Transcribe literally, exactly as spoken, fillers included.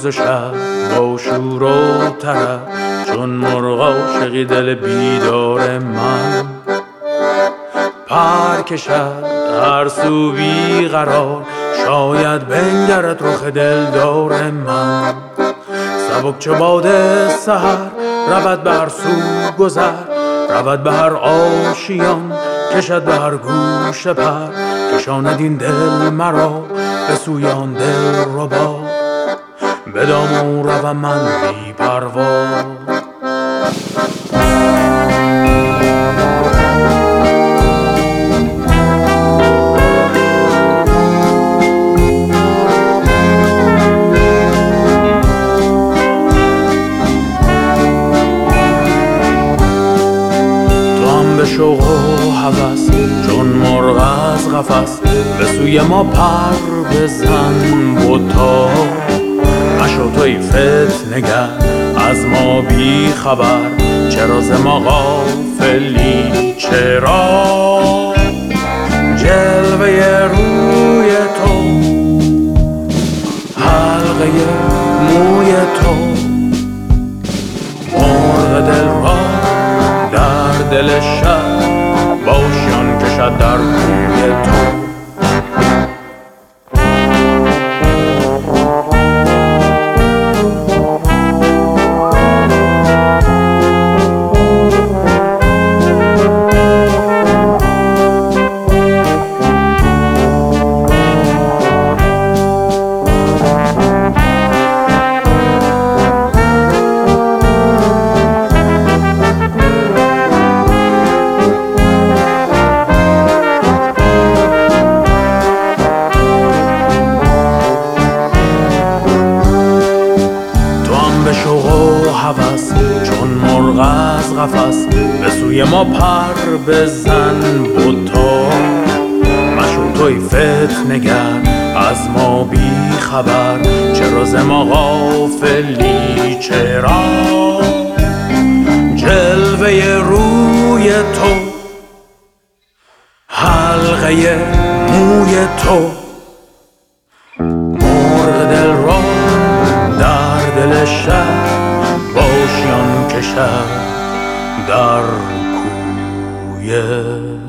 روز و شب با شور و طرب، چون مرغ عاشقی دل بیدار من پر کشد هر سو بی قرار، شاید بنگرد رخ دلدار من. سبک چو باد سحر رود به هر سو گذر، رود به هر آشیان کشد به هر گوشه پر، کشاند این دل مرا به سوی آن دل ربا، به دام روم من بی پروا. به شوق و هوس چون مرغ از قفس، به سوی ما پر بزن بتا، مشو توی فتنه‌گر از ما بی خبر، چرا ز ما غافلی؟ چرا جلوه روی تو، حلقه موی تو، مرغ دل را در دل شب باشیان کشد در کوی تو. به شوق و هوس چون مرغ از قفس، به سوی ما پر بزن بتا، مشو توی فتنه‌گر از ما بی خبر، چرا ز ما غافلی؟ چرا جلوه روی تو، حلقه موی تو، مرغ دل را در دل شب باشیان کشد در کوی